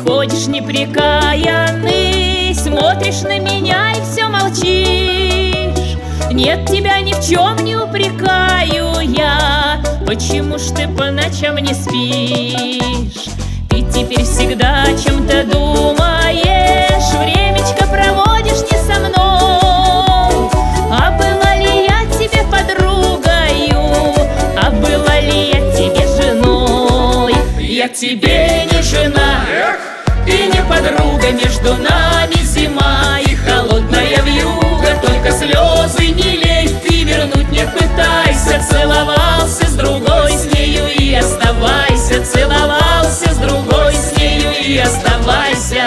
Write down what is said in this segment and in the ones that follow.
ходишь неприкаянный, смотришь на меня и все молчишь. Нет, тебя ни в чем не упрекаю я, почему ж ты по ночам не спишь? Ты теперь всегда о чем-то думаешь, времечко проводишь не со мной. А была ли я тебе подругою, а была ли я тебе женой? Я тебе не жена и не подруга, между нами зима и холодная вьюга. Только слезы не лей, ты вернуть не пытайся. Целовался с другой, с нею и оставайся. Целовался с другой, с нею и оставайся.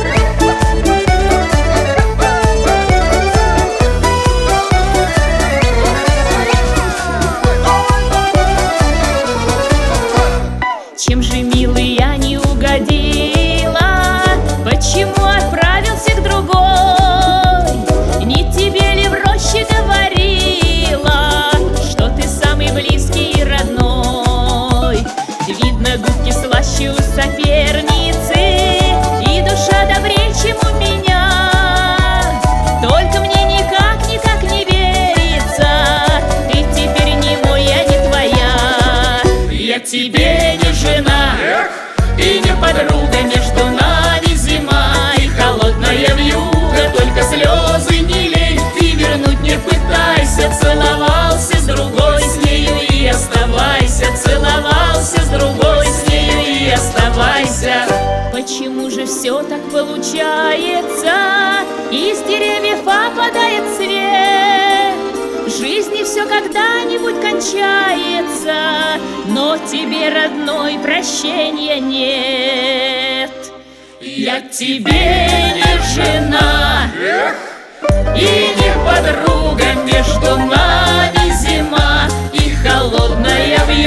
Чем же, милый, я не угодила? Почему отправился к другой? Не тебе ли в роще говорила, что ты самый близкий и родной? Видно, губки слаще у соперницы, и душа добрее, чем у меня. Только мне никак не верится, ты теперь не мой, я не твоя. Я тебе не жена и не подруга, между нами зима и холодная вьюга. Только слезы не лей, ты вернуть не пытайся. Целовался с другой, с нею и оставайся. Целовался с другой, с нею и оставайся. Почему же все так получается? Из деревьев опадает свет. В жизни все когда-нибудь кончается, но тебе, родной, прощения нет. Я тебе не жена и не подруга, между нами зима и холодная вьюга.